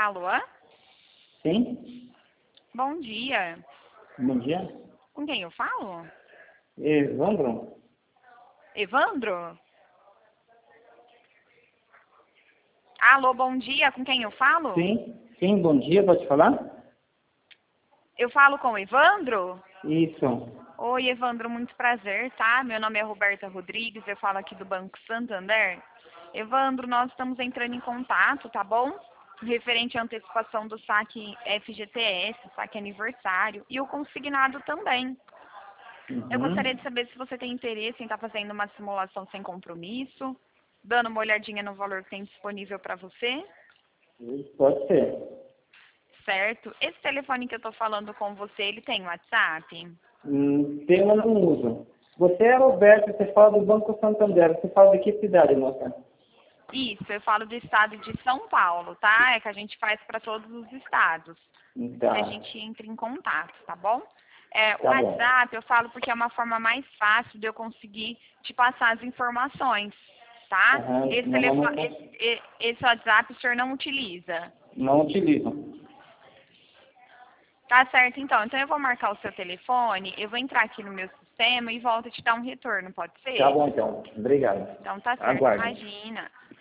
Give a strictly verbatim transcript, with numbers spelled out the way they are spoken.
Alô? Sim? Bom dia. Bom dia. Com quem eu falo? Evandro? Evandro? Alô, bom dia. Com quem eu falo? Sim? Sim, bom dia, pode falar? Eu falo com o Evandro? Isso. Oi, Evandro, muito prazer, tá? Meu nome é Roberta Rodrigues, eu falo aqui do Banco Santander. Evandro, nós estamos entrando em contato, tá bom? Referente à antecipação do saque F G T S, saque aniversário, e o consignado também. Eu gostaria Uhum. de saber se você tem interesse em estar fazendo uma simulação sem compromisso, dando uma olhadinha no valor que tem disponível para você, Pode ser. certo? Esse telefone que eu estou falando com você, ele tem WhatsApp? Hum, tema não uso. Você é Roberto, você fala do Banco Santander. Você fala de que cidade, moça? Isso, eu falo do estado de São Paulo, tá? É que a gente faz para todos os estados. Que a Tá. gente entre em contato, tá bom? É, o Tá bom. WhatsApp eu falo porque é uma forma mais fácil de eu conseguir te passar as informações, tá? Aham, Esse, telefone, normalmente esse, e- esse WhatsApp o senhor não utiliza. não utilizo. Tá certo, então. Então eu vou marcar o seu telefone, eu vou entrar aqui no meu sistema e volto a te dar um retorno, pode ser? Tá bom, então. Obrigado. Então tá certo, Aguarde. imagina.